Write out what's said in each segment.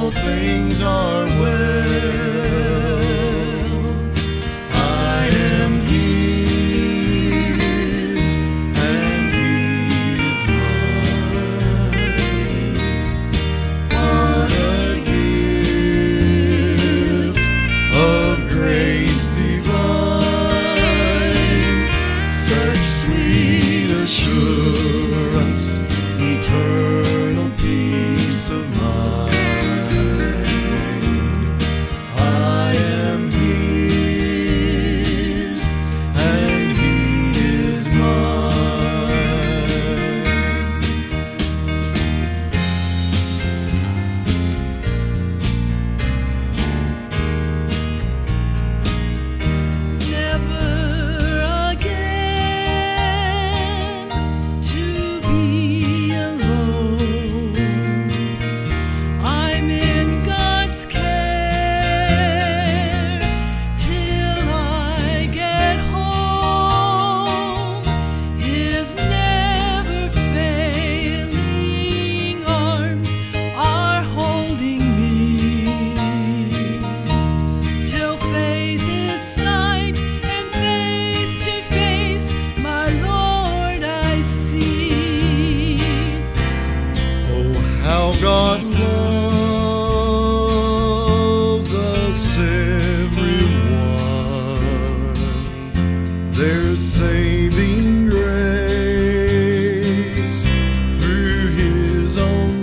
all things are well. I am His, and He is mine. What a gift of grace divine, such sweet assurance, eternal peace of mind. I am His, and He is mine. Never again to be alone. I'm in God's care till I get home. His never failing arms are holding me till faith is sight, and face to face my Lord I see. Oh, how God loves us, everyone. There's saving grace through His own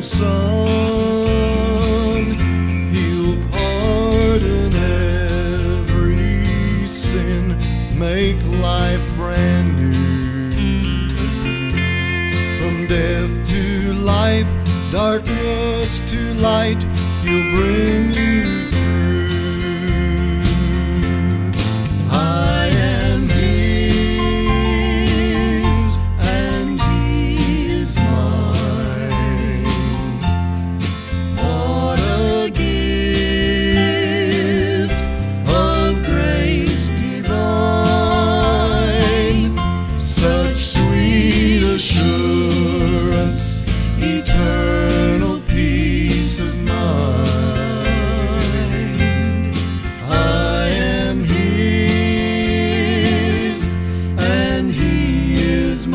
Son. He'll pardon every sin, make life brand new. From death to life, darkness to light, He'll bring you through. I am His, and He is mine. What a gift of grace divine, such sweet assurance, eternal peace of mind. I am His, and He is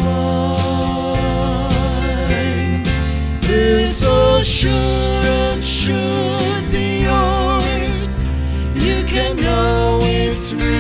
mine. This assurance should be yours. You can know it's real.